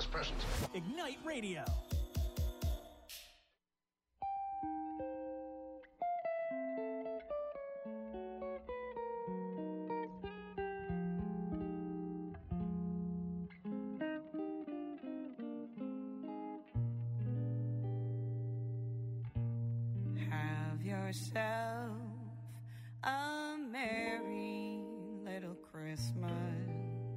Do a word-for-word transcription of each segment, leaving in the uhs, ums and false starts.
God's presence. Ignite Radio. Have yourself a merry little Christmas.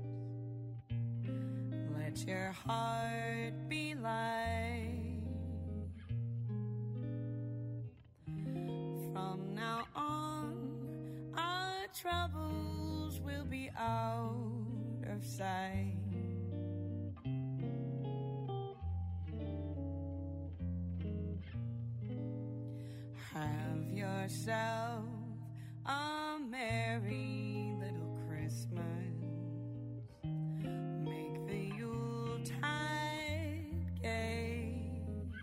Let your heart be light. From now on, our troubles will be out of sight. Have yourself a merry little Christmas. Make the Yuletide gay.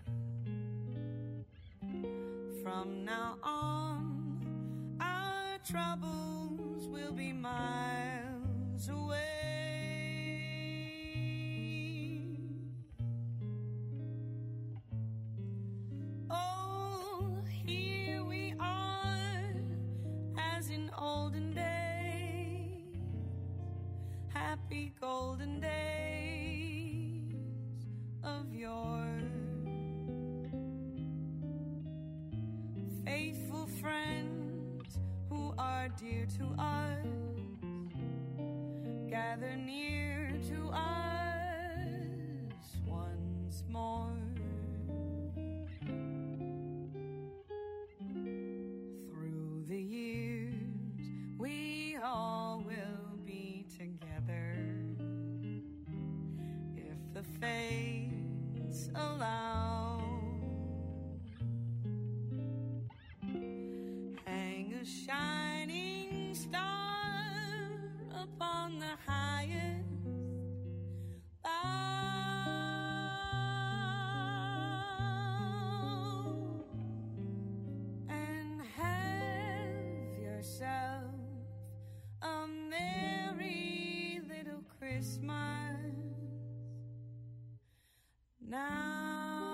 From now on, our troubles will be miles away. Oh, here we are, as in olden days, happy golden days of yore. Faithful friends who are dear to us, gather near to us once more. Through the years, we all will be together, if the fates allow. Hang a shining star upon the highest bough, and have yourself a merry little Christmas now.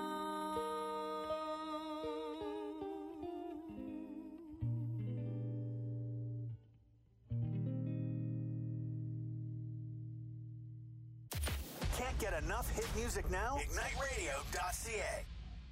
Can't get enough hit music now? ignite radio dot c a.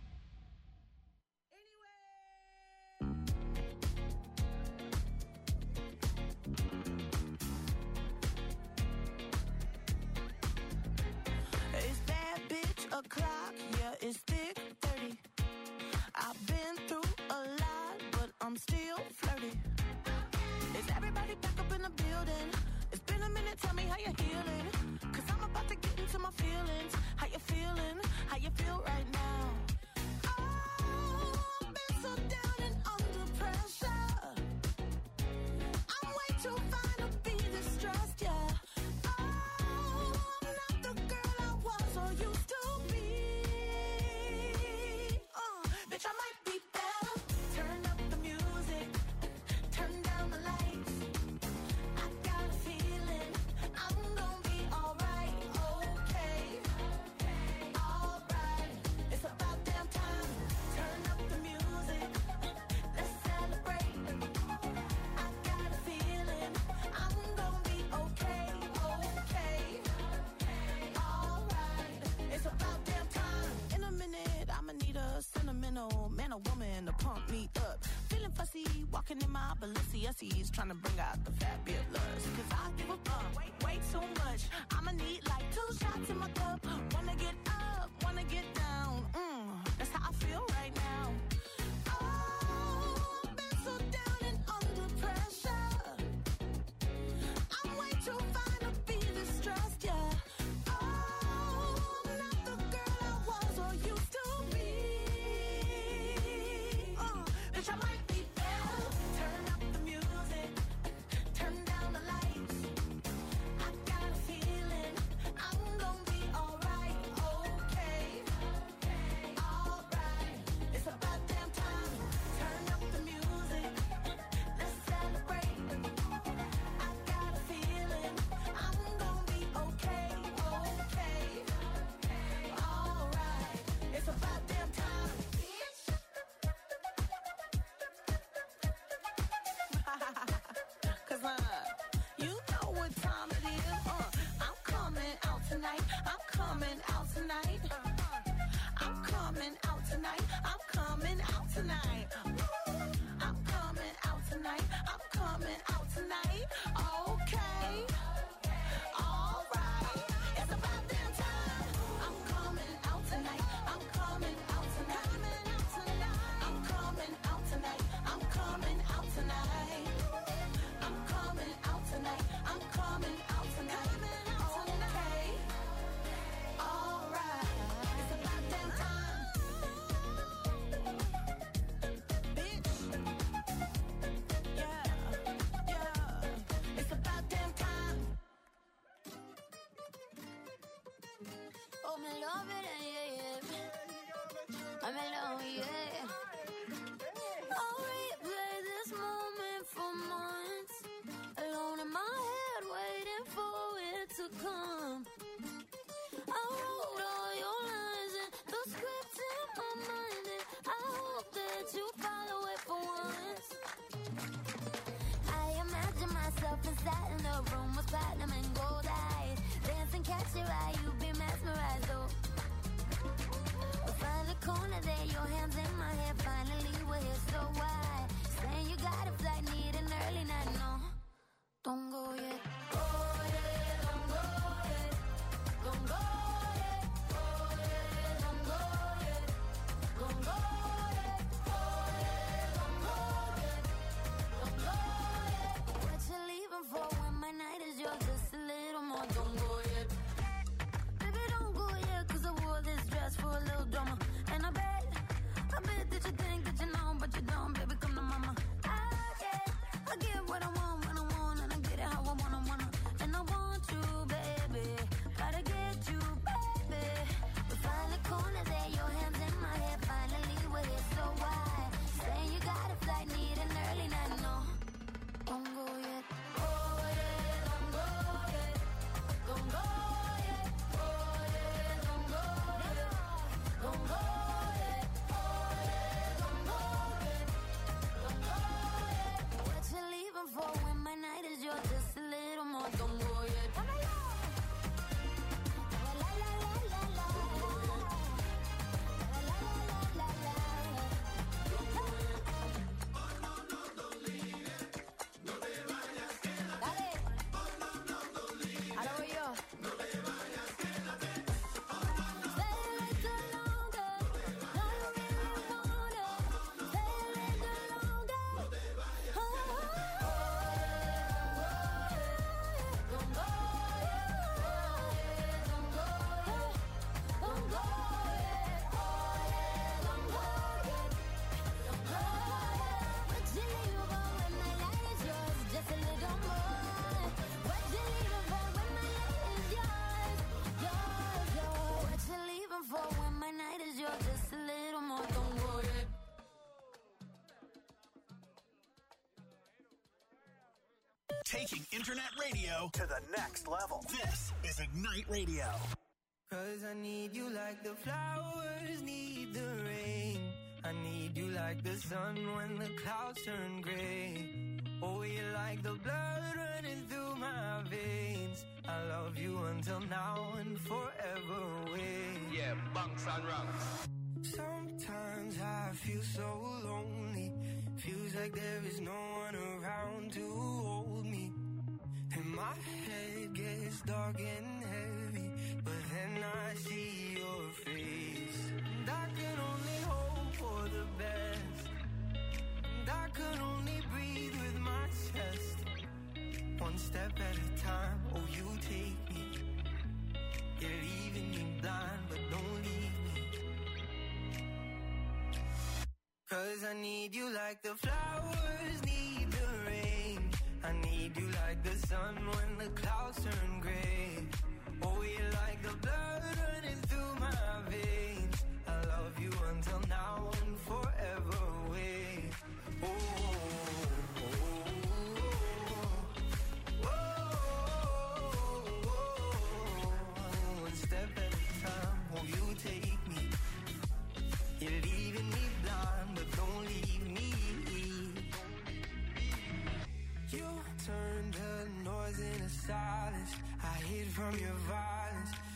It's that bitch o'clock, yeah, it's thick thirty. I've been through a lot, but I'm still flirty. Is everybody back up in the building? It's been a minute, tell me how you're healing. Cause I'm about to get into my feelings. How you feeling? How you feel right now? Oh, I've been so down and under pressure. I'm way too fine to be distressed, yeah. Oh, I'm not the girl I was or used to be. Uh, bitch, I might be better. Turn up the music. Turn down the lights. I got a feeling I'm gonna be alright. Okay. Alright. It's about damn time. Turn up the music. Let's celebrate. I got a feeling I'm gonna be okay. Okay. Alright. It's about damn time. In a minute, I'ma need a sentimental man or woman to pump me up. Feeling fussy, walking in my Balenciennes, trying to bring out the fabulous. Cause I give a fuck way, way too much. I'ma need like two shots in my cup. Wanna get up, wanna get down. Mm, that's how I feel right now. Oh, I've been so down and under pressure. I'm way too fine to be distressed, yeah. Oh, I'm not the girl I was or used to be. Uh, bitch, I might be better. Turn up the music. Turn down the lights. I got a feeling I'm tonight. I'm coming out tonight. I'm coming out tonight. I'm coming out tonight. I'm coming out tonight. I'm coming out tonight. Okay. All right. It's about damn time. I'm coming out tonight. I'm coming out tonight. I'm coming out tonight. I'm coming out tonight. I'm coming out tonight. I'm coming out tonight. Okay. All right. It's about damn time. Bitch. Yeah. Yeah. It's about damn time. Oh, me love it, yeah, yeah. I'm alone, yeah. I'll replay this moment for months. Alone in my head, waiting for it to come. I wrote all your lines and the script in my mind, and I hope that you follow it for once. I imagine myself inside in the room with platinum and gold eyes, dancing, catch your eye, you be mesmerized, oh. Find the corner there, your hands in my hair. Finally, we're here, so why? Saying you got a flight, need an early night, no. Don't go yet. Go yet, don't go yet. Don't go yet. Go yet, don't go yet. Don't go yet. Go yet, don't go yet. Don't go yet. What you leaving for when my night is yours? Just a little more. Don't go yet. Baby, don't go yet, 'cause I wore this dress for a little drama. And I bet, I bet that you think that you know, but you don't, baby, come to mama. I get, I get what I want when I want, and I get it how I wanna, wanna. And I want you, baby, gotta get you, baby. We find the corner there, your hands in my hair. Finally, we're here, so why? Saying you got a flight, need an early night, no. Don't go yet. Go yet, don't go yet. Don't go yet. Go yet, don't go yet. Don't go yet. Go yet, don't go yet. Don't go yet. What you leaving for when my night is yours? Just a little more. Don't go yet. La la la la la. La la la la la. Dale. Ahora voy yo. Stay a little longer. No, you really want it. Stay a little longer. Oh, don't go yet. Don't go yet. Don't go yet. Don't go yet. Don't go yet. What you leaving for when my night is yours? Just a little more. What you leaving for when my night is yours? Yours, yours. What you leaving for when my night is yours? Just a little more. Don't go yet. Taking internet radio to the next level. This is Ignite Radio. 'Cause I need you like the flowers need the rain. I need you like the sun when the clouds turn gray. Oh, you're like the blood running through my veins. I love you until now and forever away. Yeah, bunks and ranks. Sometimes I feel so lonely. Feels like there is no one around to hold me. And my head gets dark and heavy, but then I see your face. And I can only hope for the best. And I can only breathe with my chest. One step at a time, oh, you take me. You're leaving me blind, but don't leave me. 'Cause I need you like the flowers need the rain. I need you like the sun when the clouds turn gray. Oh, you're like the blood running through my veins. I love you until now and forever away. Oh, oh, oh, oh, oh. One step at a time, oh, you take me. You're leaving me blind, but don't leave me. You turn the noise into silence. I hid from your violence.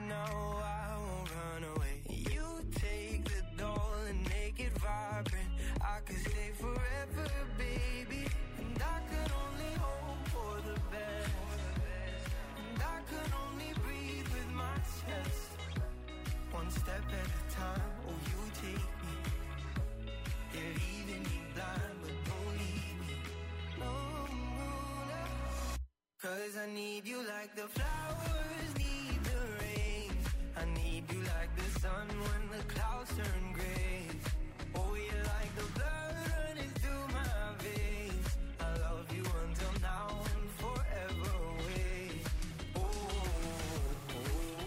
no, I won't run away. You take the doll and make it vibrant. I could stay forever, baby. And I could only hope for the best. And I could only breathe with my chest. One step at a time, oh, you take me. You're leaving me blind, but don't leave me. No, no, no. Cause I need you like the flowers need the rain. I need you like the sun when the clouds turn gray. Oh, you're like the blood running through my veins. I love you until now and forever away. Oh, oh,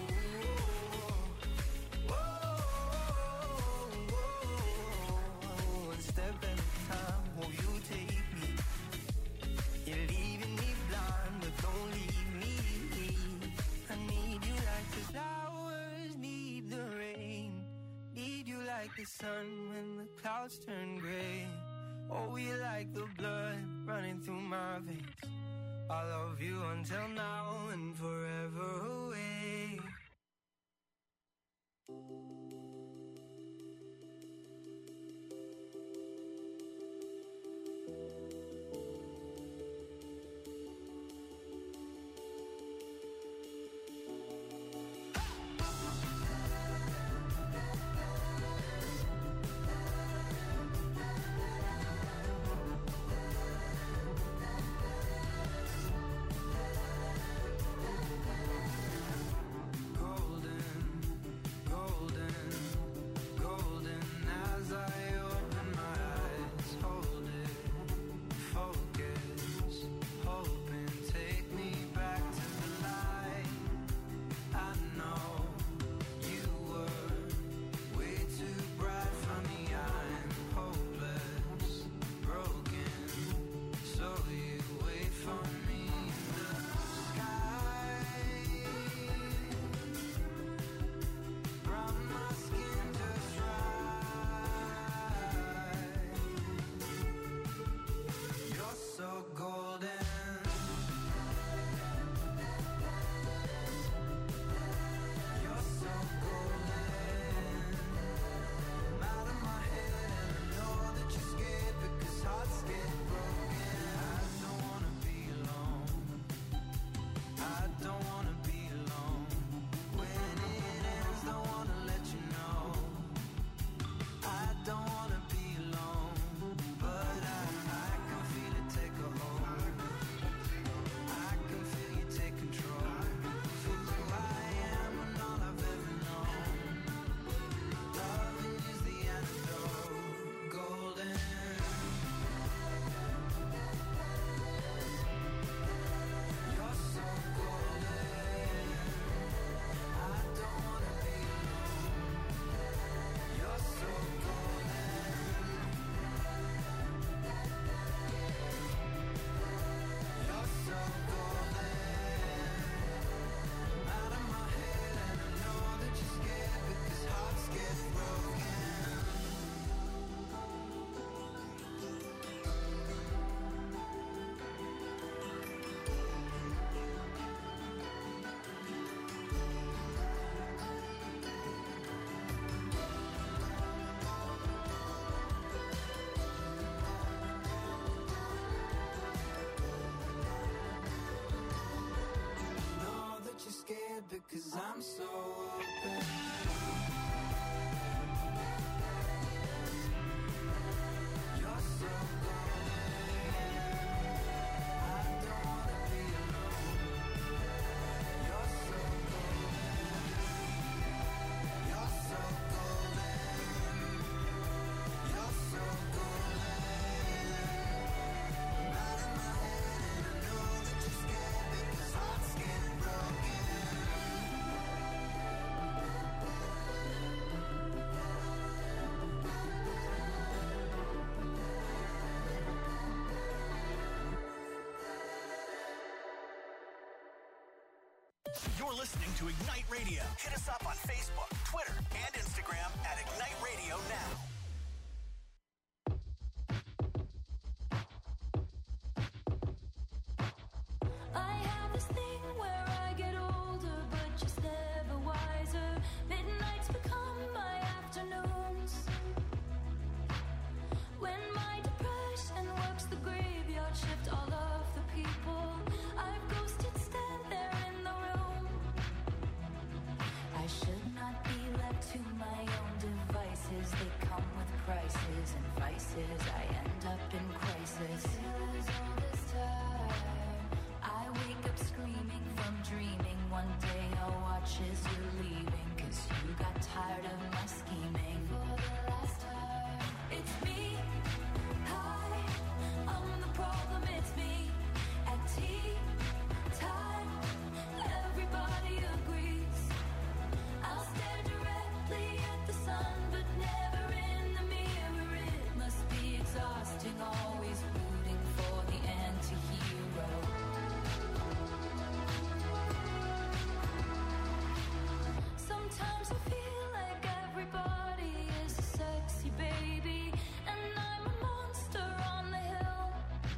oh, oh, oh. One step at a time, oh, you take me. You're leaving me blind, but don't leave me. I need you like the flowers need the rain. Need you like the sun when the clouds turn gray. Oh, you like the blood running through my veins. I love you until now and forever away. Because I'm so open. You're so golden. I don't wanna be alone. You're so golden. You're so golden. You're so golden. I'm out of my head and I know that you're scared because hearts get broken. You're listening to Ignite Radio. Hit us up on Facebook, Twitter, and Instagram at Ignite Radio Now. I have this thing where I get older, but just never wise. should not be left to my own devices. They come with prices and vices. I end up in crisis. Feels all this time. I wake up screaming from dreaming. One day I'll watch as you're leaving, 'cause you got tired of my scheming. For the last time, it's me. Hi, I'm the problem, it's me. At tea time, everybody agrees. I'll stare directly at the sun, but never in the mirror. It must be exhausting, always rooting for the anti-hero. Sometimes I feel like everybody is a sexy baby, and I'm a monster on the hill.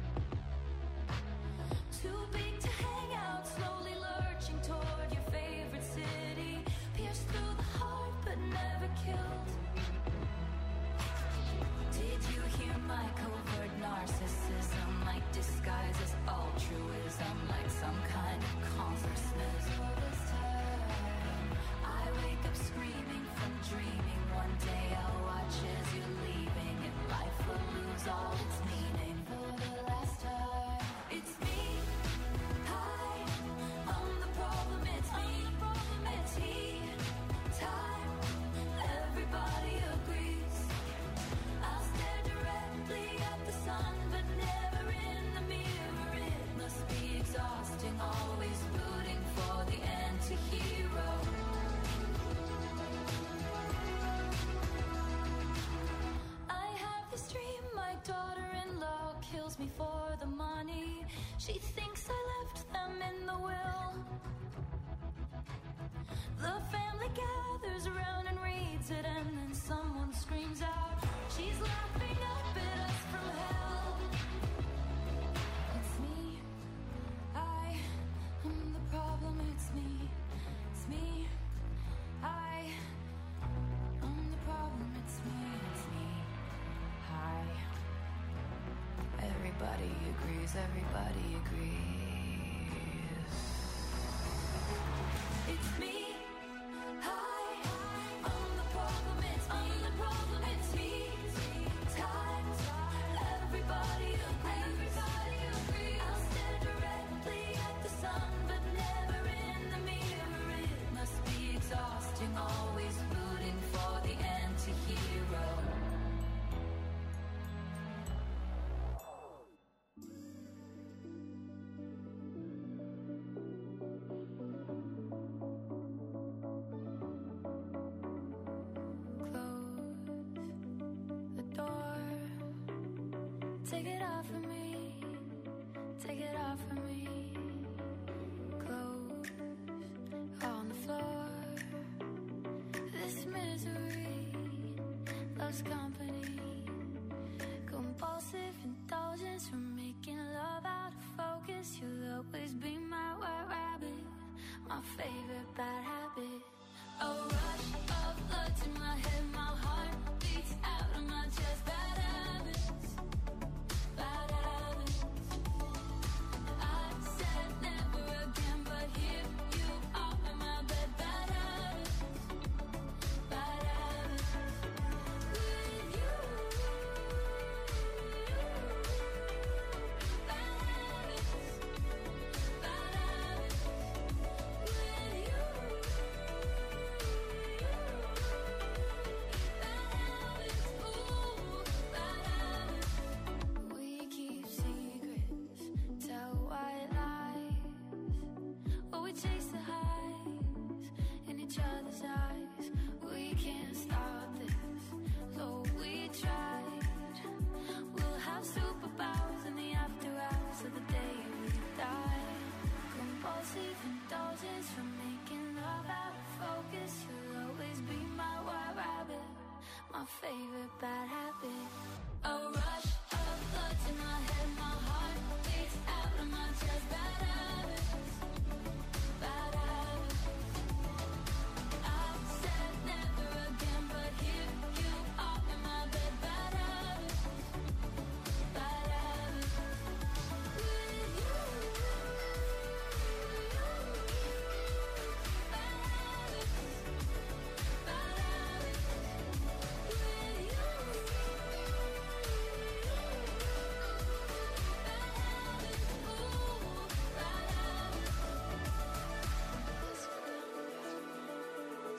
Too big to hang out, slowly lurching toward your favorite city. Pierced through the heart, but never killed. Did you hear my covert narcissism? Like disguise as altruism, like some kind of consciousness. All this time, I wake up screaming from dreaming. One day I'll watch as you're leaving, and life will lose all its meaning. For the last time, it's me. Hi, I'm the problem, it's me. At tea time, everybody agrees. I'll stare directly at the sun, but never in the mirror. It must be exhausting, always rooting for the anti-hero. I have this dream, my daughter-in-law kills me for the money. She thinks I left them in the will. The family gathers around and reads it, and then someone screams out, she's laughing up at us from hell. It's me. I am the problem, it's me. It's me. I am the problem, it's me. It's me. Hi. Everybody agrees, everybody agrees. It's me. Hi, I'm the problem, it's me. I'm the problem, it's me. Time, everybody agrees. Everybody agrees. I'll stare directly at the sun, but never in the mirror. It must be exhausting, always rooting for the anti-hero. Take it off of me, take it off of me. Clothes on the floor. This misery loves company. Compulsive indulgence from making love out of focus. You'll always be my white rabbit, my favorite bad habit. A rush of blood to my head, my heart beats out of my chest. Bad habits. Bad habits. I said never again, but here you are in my bed. Bad habits. Bad habits. With you. Bad habits. Bad habits. With you. my favorite bad habit. A rush of blood to my head, my heart beats out of my chest. Bad habits, bad habits. I said never again, but here you are in my bed. Bad habits, bad habits. With you, bad habits, bad habits.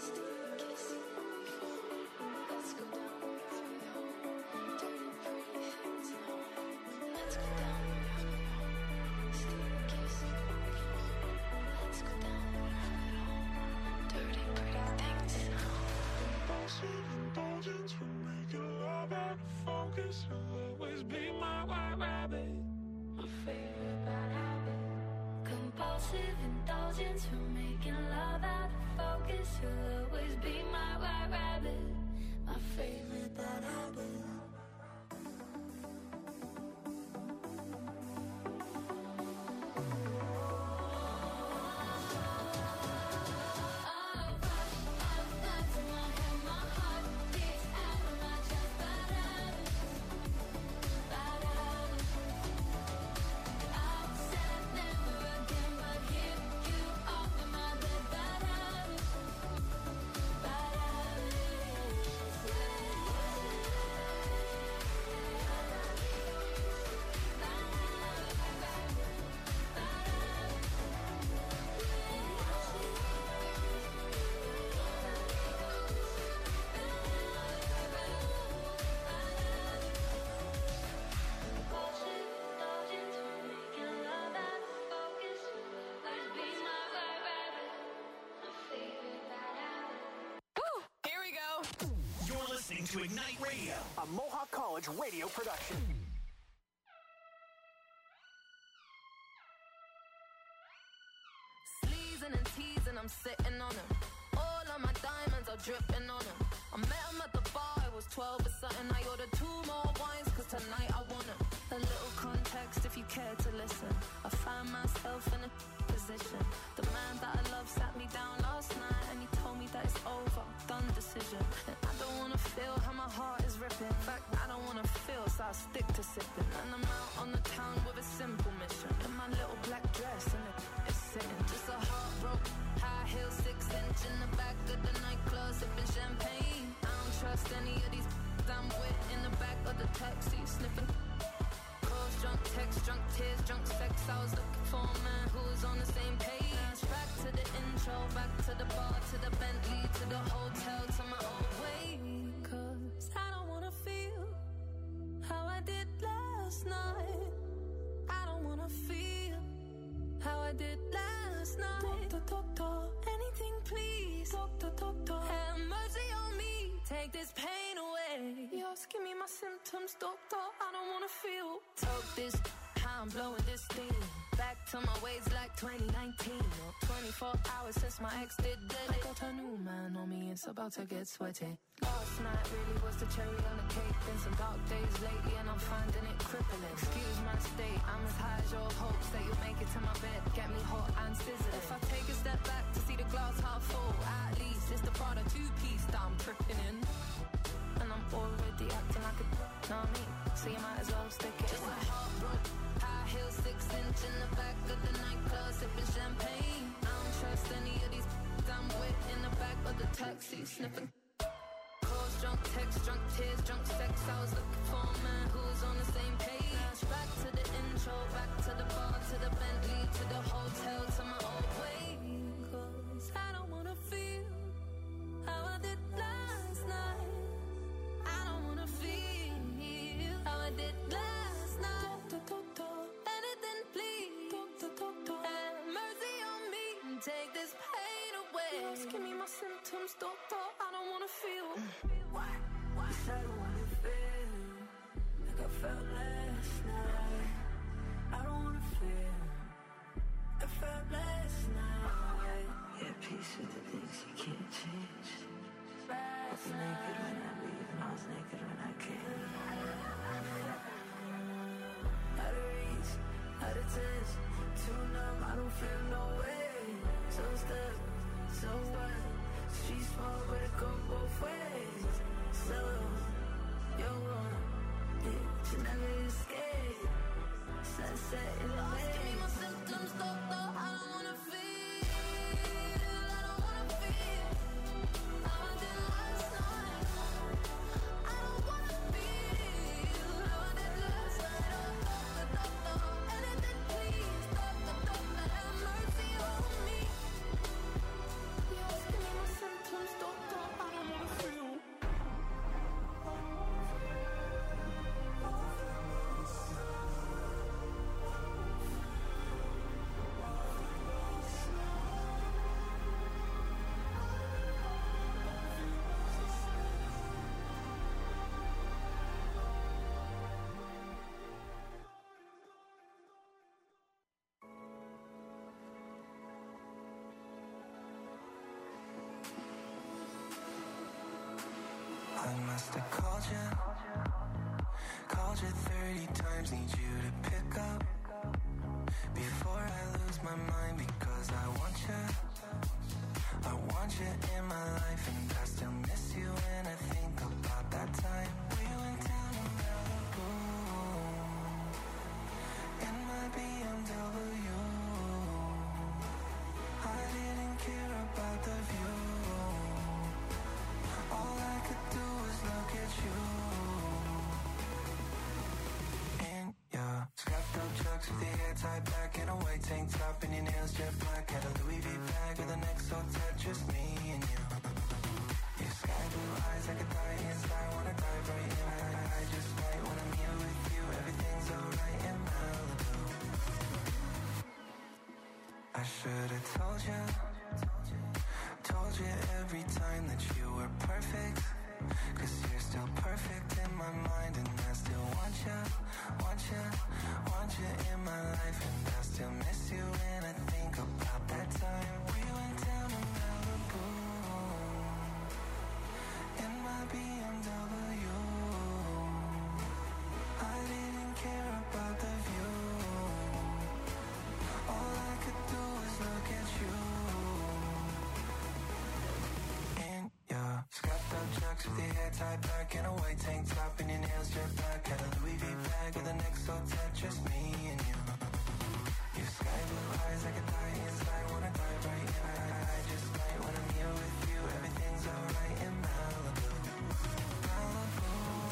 Indulgence for making love out of focus. You'll always be my white rabbit, my favorite bad habit. To Ignite Radio, a Mohawk College radio production. Sleazing and teasing, I'm sitting on them. All of my diamonds are dripping on them. I met him at the bar, I was twelve or something. I ordered two more wines, cause tonight I want them. A little context if you care to listen. I found myself in a position. The man that I love sat me down last night and he told me that it's over, done decision. And I don't wanna feel how my heart is ripping. In fact, I don't wanna feel, so I stick to sipping. And I'm out on the town with a simple mission. In my little black dress and it is sitting. Just a heartbroken, high heel, six inch in the back of the nightclub, sipping champagne. I don't trust any of these I'm with in the back of the taxi, sniffing. Calls, drunk text, drunk tears, drunk sex. I was looking for a man who was on the same page. Back to the intro, back to the bar, to the Bentley, to the hotel, to my old way. Cause I don't wanna feel how I did last night. I don't wanna feel how I did last night. Doctor, doctor, anything please. Doctor, doctor, have mercy on me. Take this pain away. You're asking me my symptoms, doctor. I don't wanna feel. Took this, how I'm blowing this thing. Back to my ways like twenty nineteen. Or twenty-four hours since my ex did dead. I got a new man on me, it's about to get sweaty. Last night really was the cherry on the cake. Been some dark days lately and I'm finding it crippling. Excuse my state, I'm as high as your hopes that you'll make it to my bed. Get me hot and sizzling. If I take a step back to see the glass half full, at least it's the Prada two-piece that I'm tripping in. And I'm already acting like a know me, so you might as well stick it. Just a heartbroken, high heel, six inch in the back of the nightclub, sipping champagne. I don't trust any of these I'm with in the back of the taxi, sniffing. Calls, drunk text, drunk tears, drunk sex. I was looking for a man who was on the same page. Back to the intro, back to the bar, to the Bentley, to the hotel, to my old way. Cause I don't wanna feel how I did last night. I don't wanna feel how I did last night. Doctor, doctor, anything please. Doctor, doctor, have mercy on me and take this pain away. You're asking me my symptoms, doctor. I don't wanna feel. Why? Why? I don't wanna feel like I felt last night. I don't wanna feel like I felt last night. Yeah, peace with the things you can't change. I was naked when I leave and I was naked when I came. Out of reach, out of touch, too numb, I don't feel no way. So stuck, so what? Street small, but it go both ways. So, you're wrong, yeah, you never escape. Sunset in the way. Give me my symptoms, doctor. I don't wanna feel. I don't wanna feel how I did last night. I don't wanna feel how I did last night. Oh, doctor, doctor, anything please. Doctor, doctor, have mercy on me. You're asking me I must have called you, called you thirty times, need you to pick up before I lose my mind, because I want you, I want you in my life, and I still miss you when I think about that time we went down to Malibu in my B M W. I didn't care about the view, all I could do was look at you. In your scrapped up chucks with your hair tied back in a white tank top and your nails jet black, had a Louis V bag with an X O tat, just me and you. Your sky blue eyes, I could die inside, wanna dive right in. I, I just might when I'm here with you, everything's alright in Malibu. I should've told you, told you every time that you were perfect, cause you're still perfect in my mind, and I still want you, want you, want you in my life, and I still miss you when I think about that time we went down to Malibu in my B M W. I didn't care about the view, all I could do was look at you. In your scrapped up chucks with your hair tied back in a white tank top and your nails jet black, had a Louis V bag with an X O tat, just me and you. Your sky blue eyes, I could die inside, wanna dive right in. I, I just might when I'm here with you, everything's alright in Malibu. Malibu.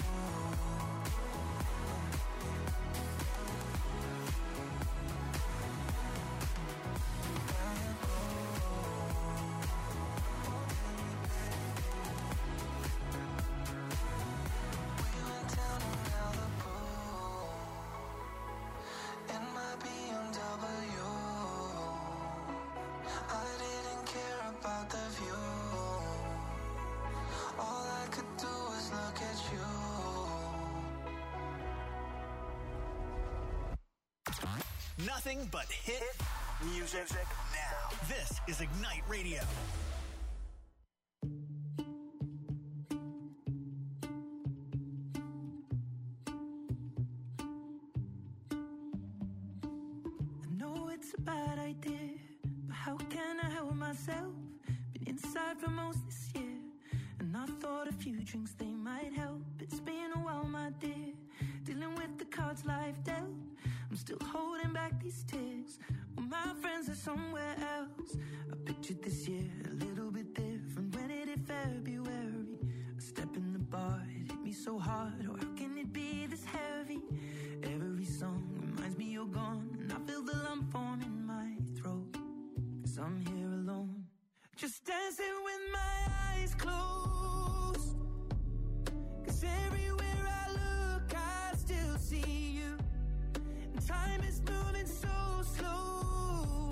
Nothing but hit music now. This is Ignite Radio. I know it's a bad idea, but how can I help myself? Been inside for most this year, and I thought a few drinks they might help. It's been a while, my dear, dealing with the cards life dealt. I'm still holding back these tears, well, my friends are somewhere else. I pictured this year a little bit different. When it hit February, a step in the bar, it hit me so hard. Or how can it be this heavy? Every song reminds me you're gone, and I feel the lump form in my throat, cause I'm here alone, just dancing with my eyes closed. Cause everywhere I look I still see you. Time is moving so slow,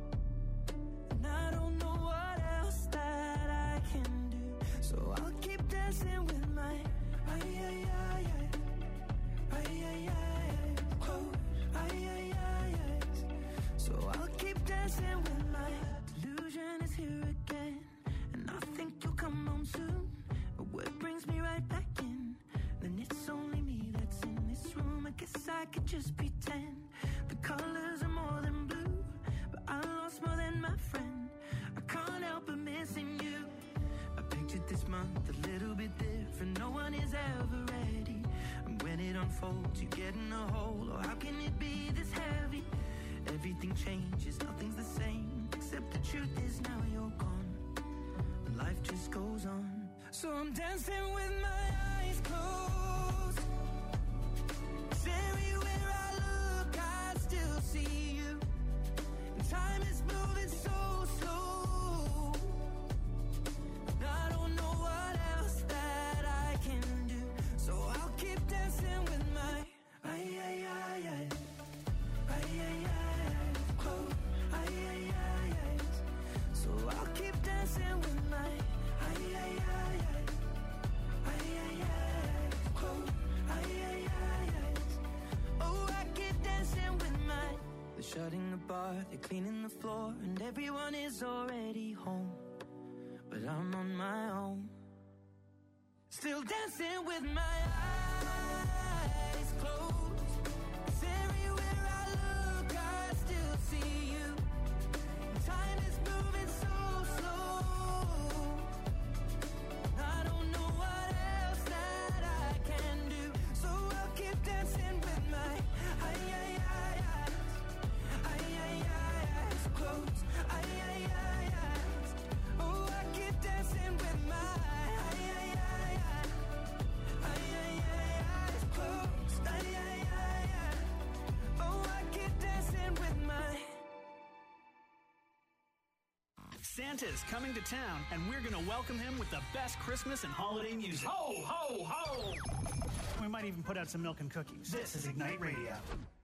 and I don't know what else that I can do. So I'll keep dancing with my ay ay ay ay ay ay ay close ay ay ay ay. So I'll keep dancing with my delusion is here again, and I think you'll come home soon. But what brings me right back in? Then it's only me that's in this room. I guess I could just pretend the colors are more than blue, but I lost more than my friend. I can't help but missing you. I pictured this month a little bit different. No one is ever ready, and when it unfolds you get in a hole. Or how can it be this heavy? Everything changes, nothing's the same, except the truth is now you're gone, and life just goes on. So I'm dancing with my eyes closed, 'cause everywhere I look I still see you. And time is moving so slow, and I don't know what else that I can do. So I'll keep dancing with my ay ay ay ay ay ay ay close ay ay ay ay. So I'll keep dancing with my ay ay ay ay ay ay ay close ay ay ay ay. Oh, I keep dancing with my. They're shutting the bar, they're cleaning the floor, and everyone is already home, but I'm on my own. Still dancing with my eyes closed. 'Cause everywhere I look, I still see you. Time is moving so slow. I don't know what else that I can do, so I'll keep dancing with my ay ay ay eyes, ay ay ay eyes closed, ay ay ay eyes. Oh, I keep dancing with my ay ay ay ay, ay ay ay eyes closed, ay ay ay ay. Oh, I keep dancing with my. Santa is coming to town, and we're going to welcome him with the best Christmas and holiday music. Ho, ho, ho! We might even put out some milk and cookies. This is Ignite Radio.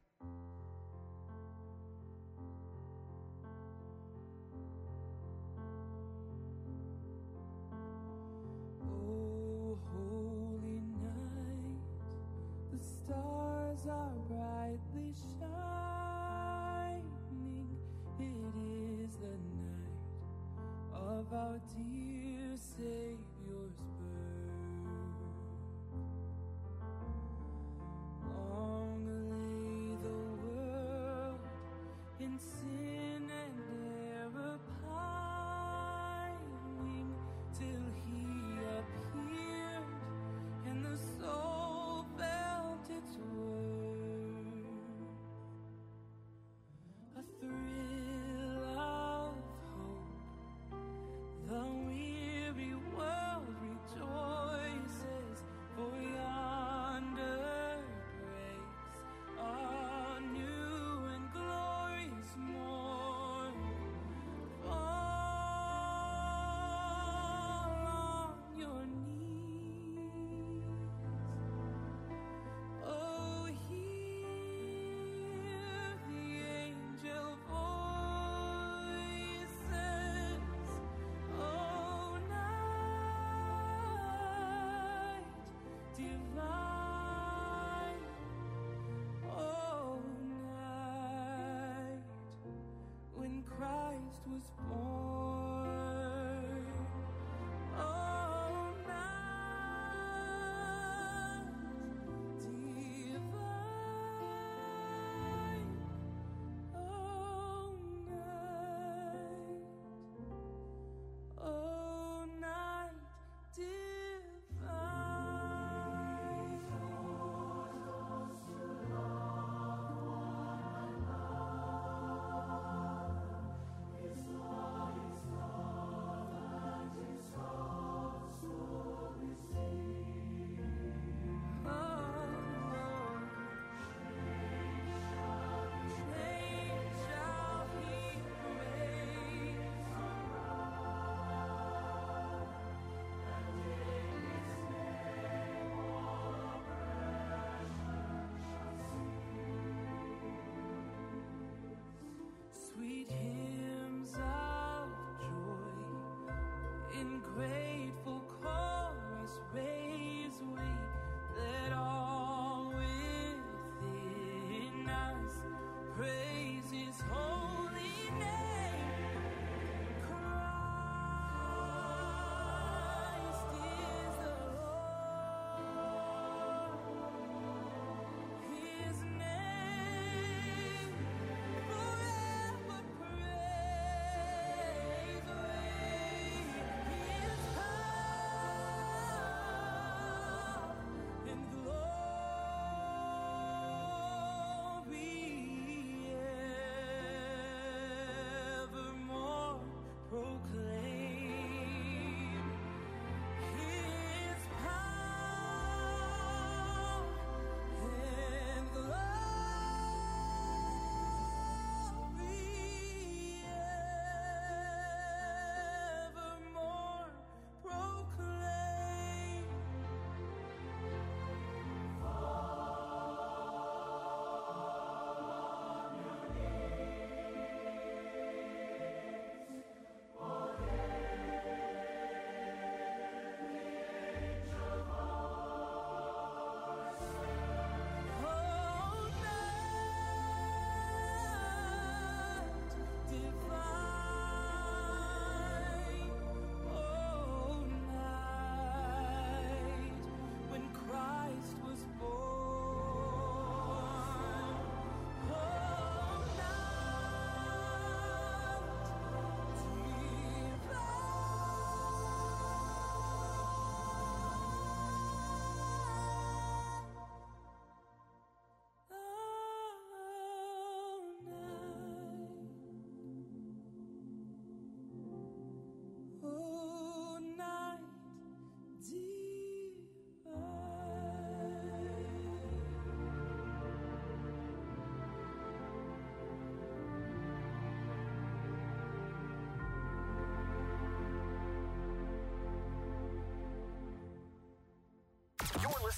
Oh, holy night, the stars are brightly shining. It is the night of our dear Savior's birth. Long lay the world in sin and error pining, till he appeared and the soul felt its worth. A thrill of hope, the wind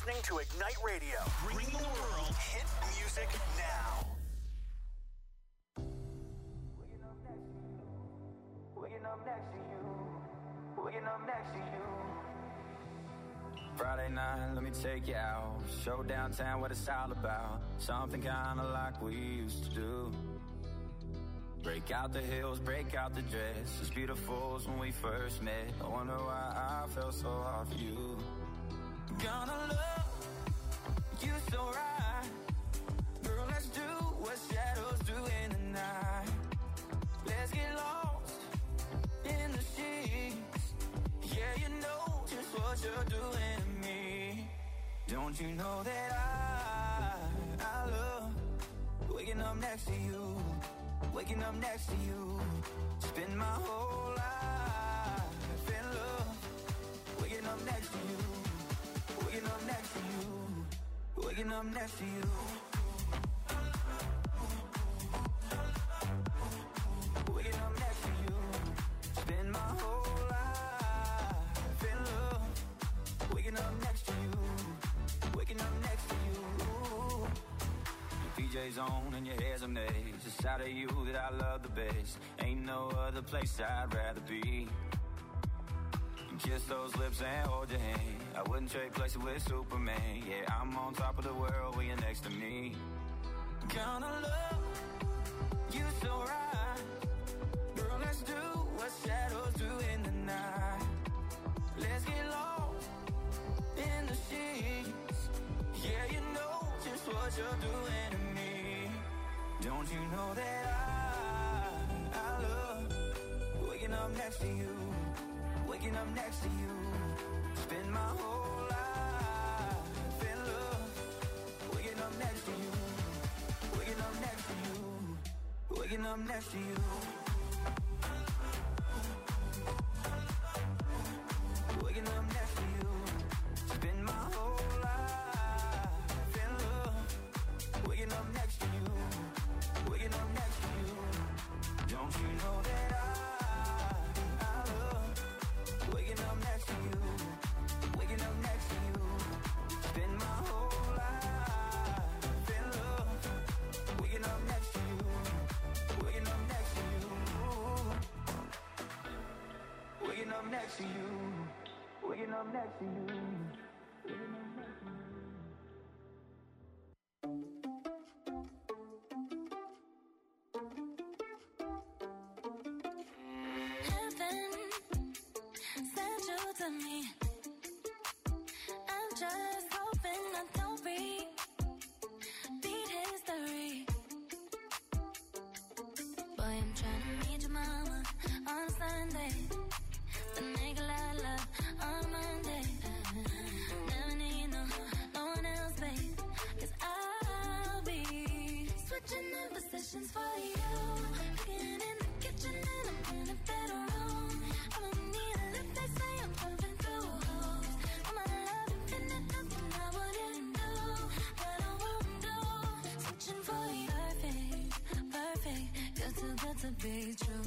listening to Ignite Radio. Bring the world hit music now. Waking up next to you. Waking up next to you. Friday night, let me take you out. Show downtown what it's all about. Something kinda like we used to do. Break out the heels, break out the dress. As beautiful as when we first met. I wonder why I felt so hard for you. Gonna love you so right. Girl, let's do what shadows do in the night. Let's get lost in the sheets. Yeah, you know just what you're doing to me. Don't you know that I, I love waking up next to you. Waking up next to you. Spend my whole life in love. Waking up next to you. Waking up next to you. Waking up next to you. Waking up next to you. Spend my whole life in love. Waking up next to you. Waking up next to you. Your P J's on and your hair's a maze. It's out of you that I love the best. Ain't no other place I'd rather be. Kiss those lips and hold your hand. I wouldn't trade places with Superman. Yeah, I'm on top of the world when you're next to me. Gonna love you so right. Girl, let's do what shadows do in the night. Let's get lost in the sheets. Yeah, you know just what you're doing to me. Don't you know that I, I love waking up next to you. Waking up next to you. Spend my whole life in love. Waking up next to you. Waking up next to you. Waking up next to you. Waking up next to you. Spend my whole life in love. Waking up next to you. Waking up next to you. Don't you know that I waking up next to you, waking up next to you, spend my whole life in love, waking up next to you, waking up next to you, waking up next to you, waking up next to you, waking up next to you. To me, I'm just hoping I don't repeat history. Boy, I'm trying to meet your mama on Sunday, then make a lot of love on Monday. Never need no, no one else, babe, 'cause I'll be switching in positions for you. Cooking in the kitchen and I'm in the bedroom. I don't need a lip, they say I'm pumping through holes. I'm out of love and feeling nothing I wouldn't do, but I won't do. Switching for you, perfect, perfect. You're too good to be true.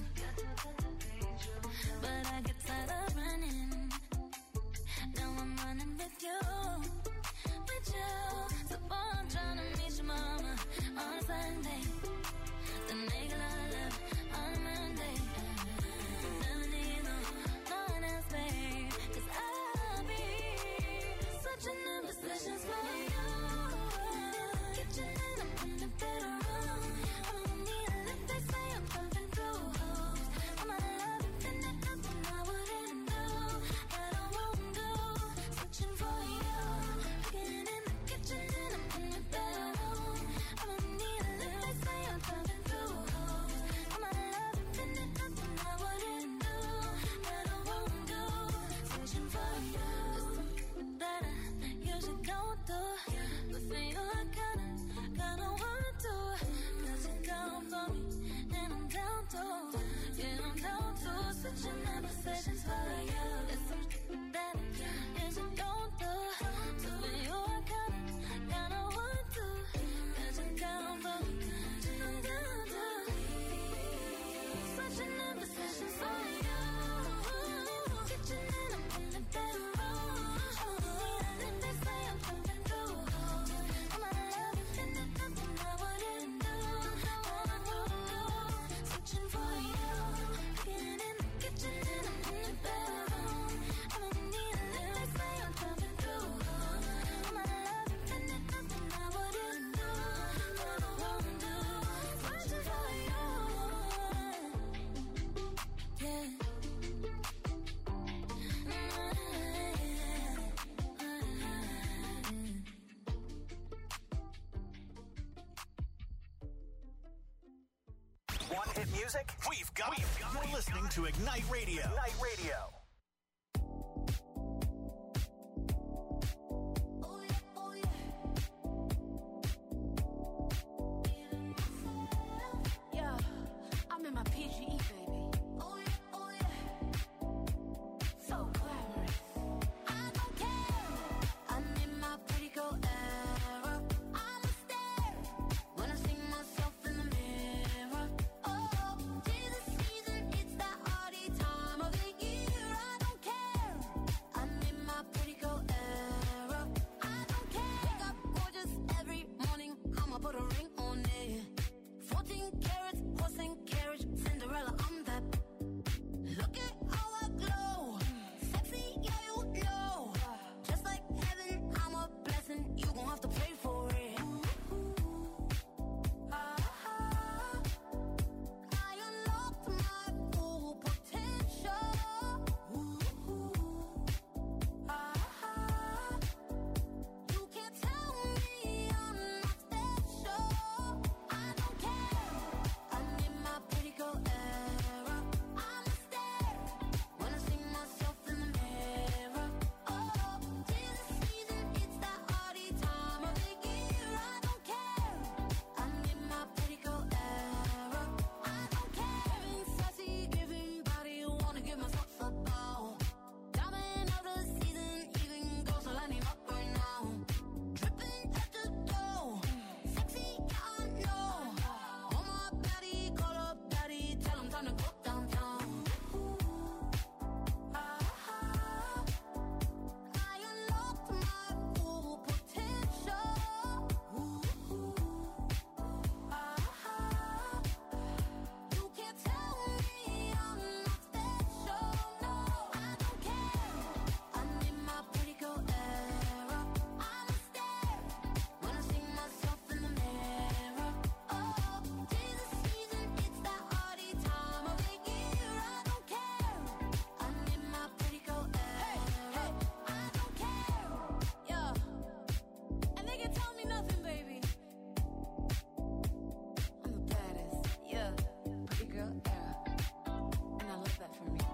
But I get tired of running. Now I'm running with you, with you. So boy, I'm trying to meet your mama on Sunday, then make a lot of love on Monday. Never need no, no one else, babe, 'cause I'll be switching in positions for you. Kitchen and I'm in the bedroom. I don't need a lip, they say I'm pumping through holes. I'm out of love and feeling nothing I wouldn't do, but I won't do. Switching for you. Cooking in the kitchen and I'm in the bedroom. I don't need a lip, they say I'm pumping through holes. I'm out of hit music? We've got it. You're listening to Ignite Radio. Ignite Radio. Yeah, I'm in my P G E, baby. Oh yeah, oh yeah. So glamorous. I don't care. I'm in my pretty girl era. I'm a stare when I see myself in the mirror. Oh, tis the season, it's that hardy time of the year. I don't care. I'm in my pretty girl era. I don't care. Wake up gorgeous every morning. I'ma put a ring on it. fourteen carats, horse and carriage, Cinderella, I'm that. Look at how I glow. Sexy, yeah, you know. Just like heaven, I'm a blessing. You gon' have to pray for it. Ah, ah. I unlocked my full potential. Ah, ah. You can't tell me I'm not special. I don't care. I'm in my pretty girl era. I'm a stare when I see myself in the mirror. Oh, tis the season, it's that hardy time of the year. I don't care. I'm in my pretty girl era. I don't care. Giving sassy, giving body, wanna give myself a bow. Diamond of the season, even goes so lining up right now. Dripping at the dough, sexy, yeah, I know. On my body, call up daddy, tell him time to go downtown. Ah, ah. I unlocked my full potential. Ah, ah. You can't tell me I'm not special. No, I don't care. I'm in my pretty girl era. I'm a stare when I see myself in the mirror. Oh, tis the season, it's that hardy time of the year. I don't care. I'm in my pretty girl era. I don't care. Yeah, and they can tell me nothing, baby. I'm the baddest. Yeah, pretty girl era, and I love that for me.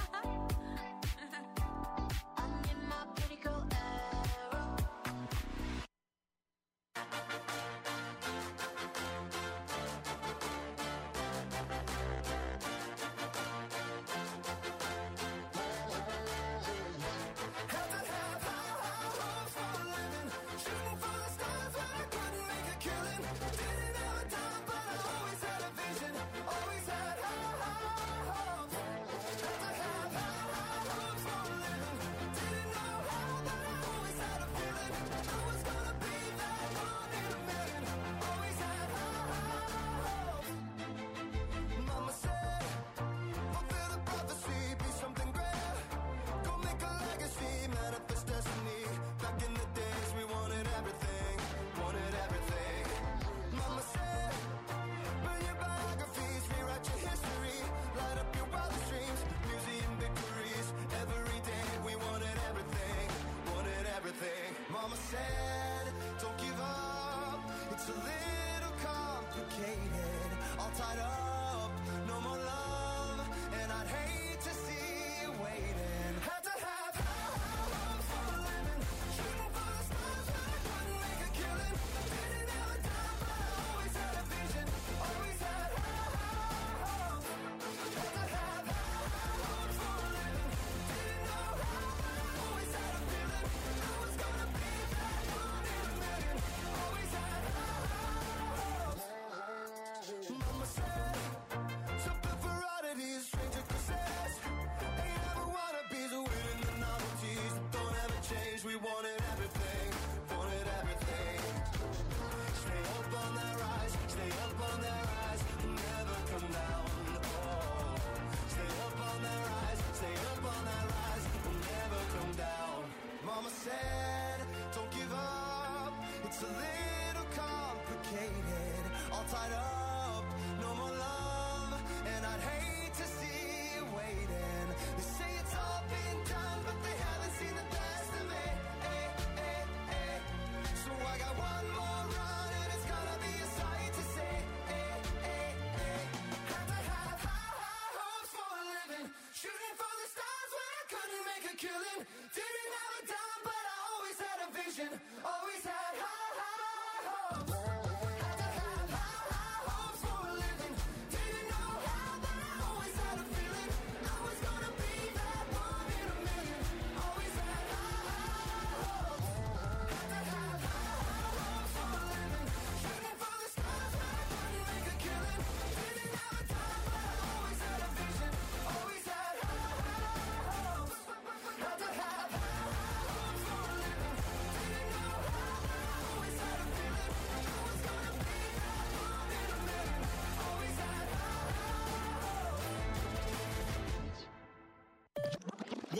I'm in my pretty girl era. Mama said, fulfill the prophecy, be something great. Go make a legacy, manifest destiny. Back in the days, we wanted everything, wanted everything. Mama said, burn your biographies, rewrite your history, light up your wildest dreams, museum victories. Every day, we wanted everything, wanted everything. Mama said, don't give up, it's a little complicated, all tied up, no more love, and I'd hate to see you waiting. Had to have high hopes for a living, shooting for the stars, but I couldn't make a killing. Didn't have a dime, but I always had a vision, always had high hopes. Had to have high hopes for a living, didn't know how, but I always had a feeling I was gonna be that one in a million. Always had high hopes. Mama said, something for oddities, stranger possess. Ain't ever wannabes, winning the novelties that don't ever change. We wanted everything, wanted everything. Stay up on that rise, stay up on that rise, never come down. Oh, stay up on that rise, stay up on that rise, never come down. Mama said, don't give up, it's a little complicated, all tied up, no more love, and I'd hate to see you waiting. They say it's all been done, but they haven't seen the best of me. Eh, eh, eh. So I got one more run, and it's gonna be a sight to see. Eh, eh, eh. Had to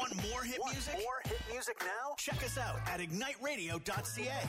Want more hit Want music? More hit music now? Check us out at ignite radio dot c a.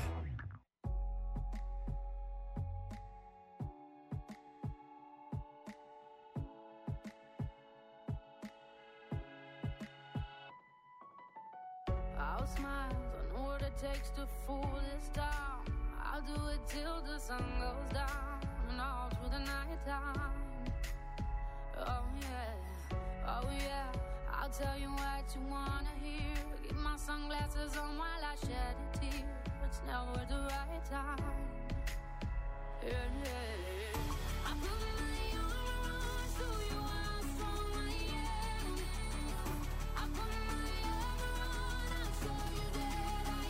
I'll smile, I know what it takes to fool this town. I'll do it till the sun goes down and all through the night time. Oh yeah, oh yeah, I'll tell you what you wanna hear. Keep my sunglasses on while I shed a tear. It's never the right time. Yeah, yeah. I put my armor on, show you how strong I am. I put my armor on, I'll show you that I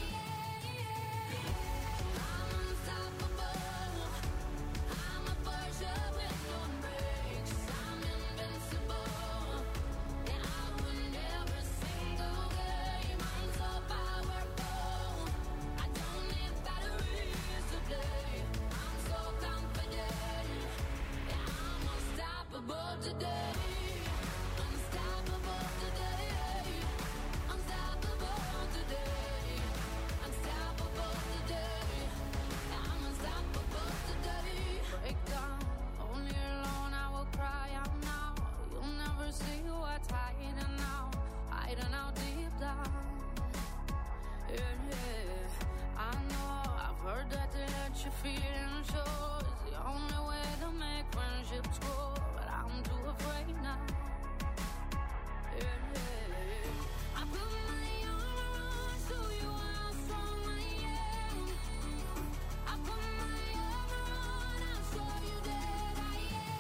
am. I'm unstoppable. I'm a Persia with no brakes. I'm invincible. And I win every single game. I'm so powerful. I don't need batteries to play. I'm so confident. Yeah, I'm unstoppable today. Unstoppable today. Unstoppable today. Unstoppable today. Yeah, I'm unstoppable today. Break down, only alone I will cry out now. You'll never see what's hiding now, hiding out deep down. Yeah, yeah. I know, I've heard that to let you feel and show is the only way to make friendships grow, but I'm too afraid now. Yeah, yeah. I put my armor on, show you how strong I am. I put my armor on, I'll show you that I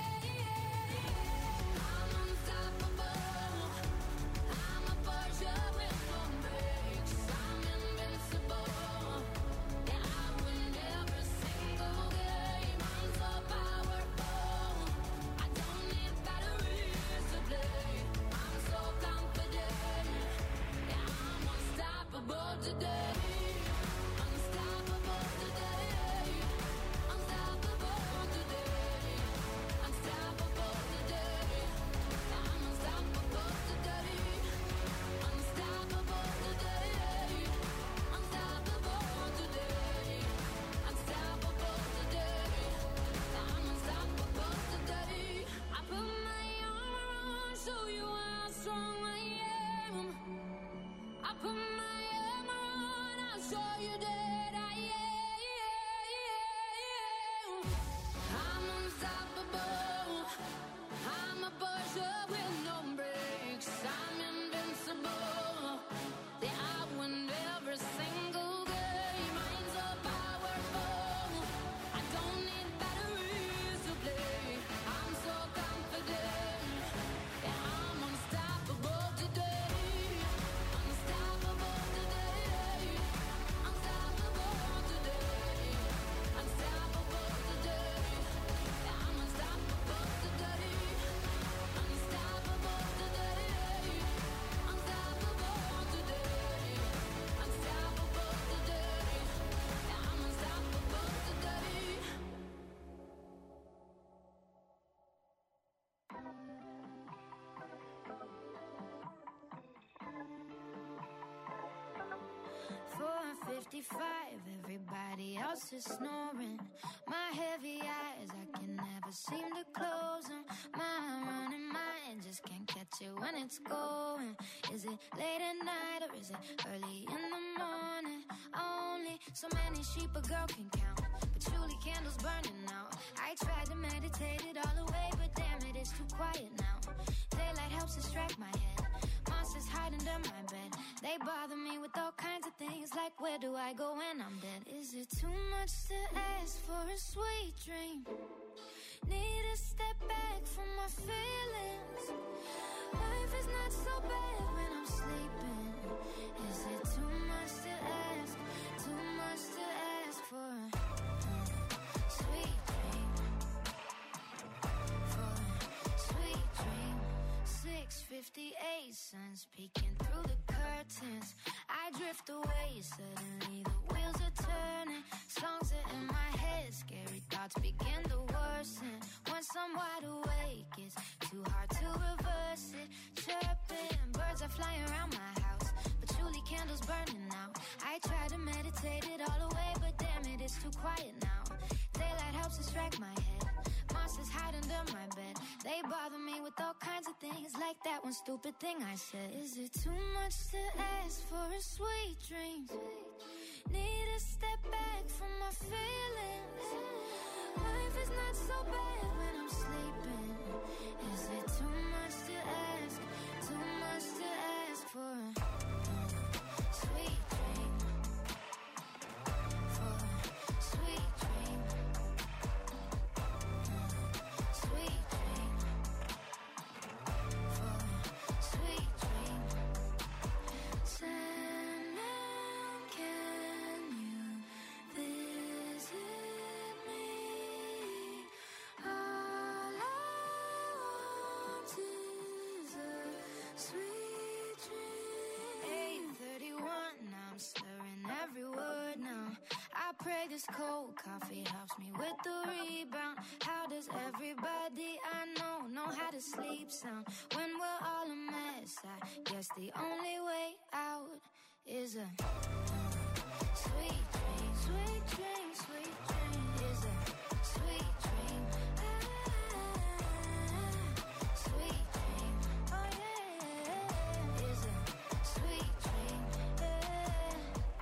am. I'm unstoppable. I'm a Persia with no brakes. I'm invincible. Yeah, I win every single game. I'm so powerful. I don't need batteries to play. I'm so confident. Yeah, I'm unstoppable today. Unstoppable today. Unstoppable today. Unstoppable today. I'm unstoppable today. Unstoppable today. Unstoppable today. Unstoppable today. I'm unstoppable today. I put my armor on, show you how strong I am. I put my armor on, I'll show you that I am. I'm unstoppable. I'm a Persia with no brakes. I'm invincible. Yeah, I win every single game. I'm so powerful. I don't need batteries to play. I'm so confident. Yeah, I'm unstoppable today. Unstoppable today. Unstoppable today. Unstoppable today. Yeah, I'm unstoppable today. Unstoppable today. Unstoppable today. Unstoppable today. Yeah, I'm unstoppable today. four fifty-five, everybody else is snoring. My heavy eyes, I can never seem to close them. My running mind just can't catch it when it's going. Is it late at night or is it early in the morning? Only so many sheep a girl can count, but surely candles burning out. I tried to meditate it all away, but damn it, it's too quiet now. Daylight helps distract my head. Monsters hide under my bed. They bother me with all kinds of things, like where do I go when I'm dead? Is it too much to ask for a sweet dream? Need to step back from my feelings. Life is not so bad when I'm sleeping. Is it too much to ask? Too much to ask for a uh, sweet dream? For a sweet dream. six fifty-eight, sun's peeking through the curtains. I drift away, suddenly the wheels are turning. Songs are in my head, scary thoughts begin to worsen. Once Once I'm wide awake, it's too hard to reverse it. Chirping, birds are flying around my house, patchouli candles burning out. I try to meditate it all away, but damn it, it's too quiet now. Daylight helps distract my head. Monsters hide under my bed. They bother me with all kinds of things, like that one stupid thing I said. Is it too much to ask for a sweet dream? Need to step back from my feelings. Life is not so bad when I'm sleeping. Is it too much to ask? Too much to ask for a sweet dream? For a sweet dream. Sweet dream. For a sweet dream. Sandman, can you visit me? All I want is a sweet dream. eight thirty-one, now I'm slurring every word now. I pray this cold coffee helps me with the rebound. How does everybody I know know how to sleep sound? When we're all a mess, I guess the only way out is a sweet dream. Sweet dream, sweet dream is a sweet dream. Ah, sweet dream. Oh yeah, is a sweet dream. Yeah.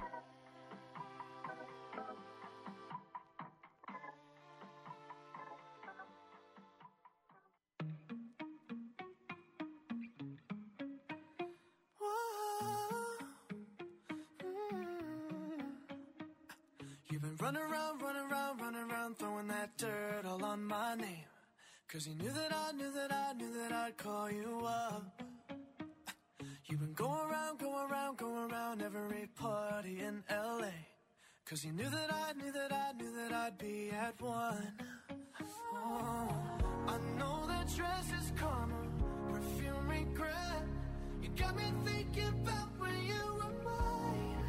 You've been running around, running around, running around, throwing that dirt all on my name. Cause you knew that I knew that I knew that I'd call you up. You've been going around, going around, going around every party in L A. Cause you knew that I knew that I knew that I'd be at one. Oh, I know that dress is karma, perfume regret. You got me thinking about when you were mine.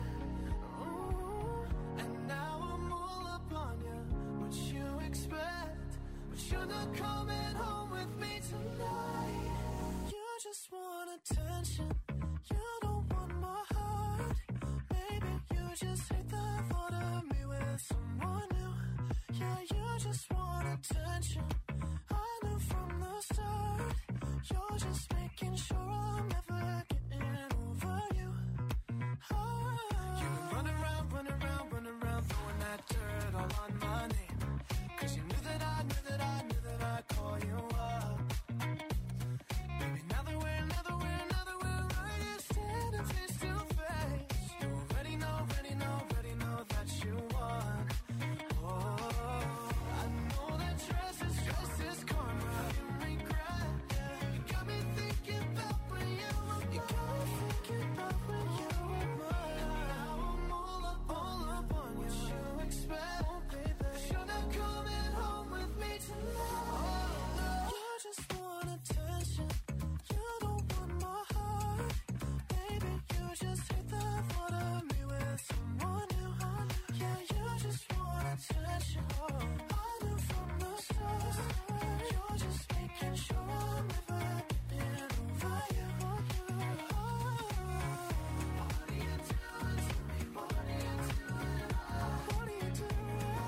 Oh, and now I'm all up on you. What you expect? But you're not coming home with me tonight. You just want attention. You don't want my heart. Maybe you just hate the thought of me with someone new. Yeah, you just want attention. I knew from the start. You're just making sure I'm never getting over you. Oh, you've been running around, running around, running around, throwing that dirt all on my name. Cause you knew that I knew that I knew that I'd call you up. Baby, now that we're, now that we're, now that we're right here standing face to face, you already know, already know, already know that you won. Oh, I know that dress is, dress is karma, you regret. You got me thinking about when you were mine. You got me thinking about when you were mine. Now I'm all up, all up on you. What you expect? Oh, baby, you're not coming home with me tonight. You just want attention. You don't want my heart. Baby, you just hate the thought of me with someone new. Yeah, you just want attention. I knew from the start. You're just making sure I'm never getting over you. What are you doing to me? What are you doing? What are you doing?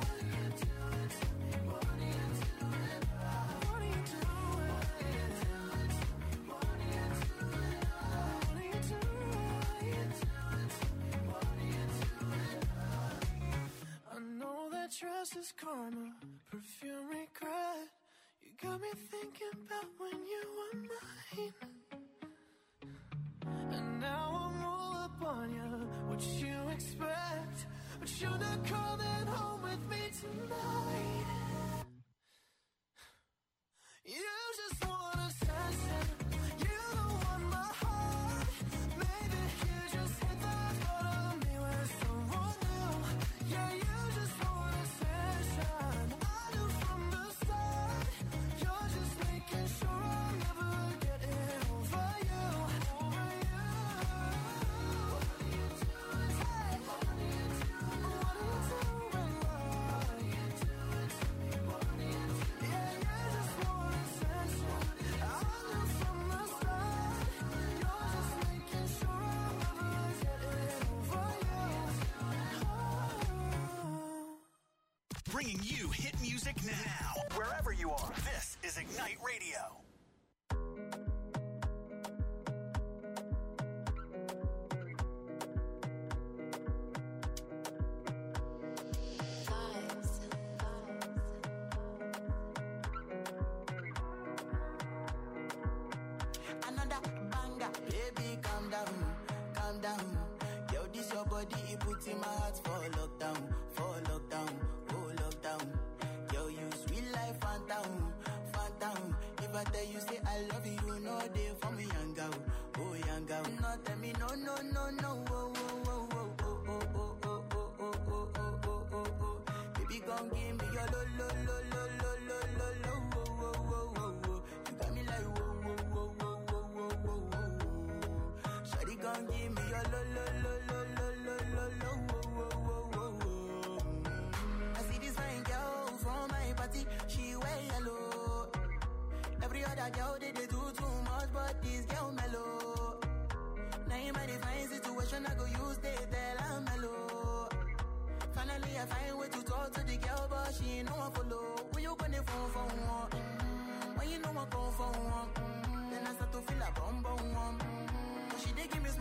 What are you doing to me? What are you doing? What are you doing? What are you doing? What are you doing? What are you doing? I know that dress is karma, perfume regret. You got me thinking about when you were mine. And now I'm all up on you. What you expect? But you're not coming home with me tonight. You just want attention. You don't want my heart. Maybe you just hate the thought of me with someone new. Yeah, you just want attention. I knew from the start. You're just making sure I'm never getting over you. Over you. What are you doing? What are you doing? What Bringing you hit music now. Wherever you are, this is Ignite Radio. Another banger, baby, calm down, calm down. Yo, this your body, it puts in my heart for lockdown, for lockdown, oh lockdown. Yo, you sweet life, phantom, phantom. If I tell you, say I love you, you know they for me, young girl, oh young girl. No, tell me, no, no, no, no, oh, oh, oh, oh, oh, oh, oh, oh, oh, oh, oh, oh, oh, oh. Baby, gon' give me your lo, lo, lo, lo, lo, lo, lo, lo, oh, oh, oh, oh, oh. You got me like, whoa, whoa, whoa, whoa, whoa, whoa, whoa, whoa. Shawty gon' give me your lo, lo, lo, lo, lo, lo, lo, lo, whoa, whoa, whoa, whoa. I see this fine girl from my party, she wear yellow. Every other girl they, they do too much, but this girl mellow. Now in my divine situation, I go use they tell I'm mellow. Finally I find way to talk to the girl, but she ain't no one follow. When you gonna phone for one? When you know I go for one? Then I start to feel a bum bum one. But she dey give me